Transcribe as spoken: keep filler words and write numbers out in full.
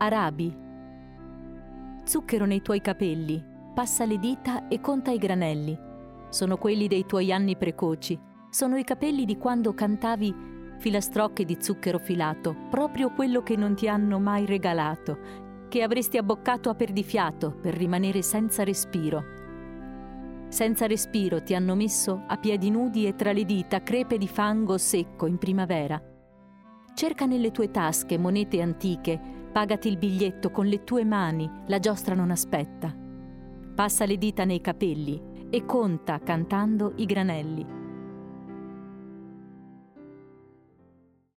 Arabi. Zucchero nei tuoi capelli, passa le dita e conta i granelli. Sono quelli dei tuoi anni precoci, sono i capelli di quando cantavi filastrocche di zucchero filato, proprio quello che non ti hanno mai regalato, che avresti abboccato a perdifiato per rimanere senza respiro. Senza respiro ti hanno messo a piedi nudi e tra le dita crepe di fango secco in primavera. Cerca nelle tue tasche monete antiche, pagati il biglietto con le tue mani, la giostra non aspetta. Passa le dita nei capelli e conta cantando i granelli.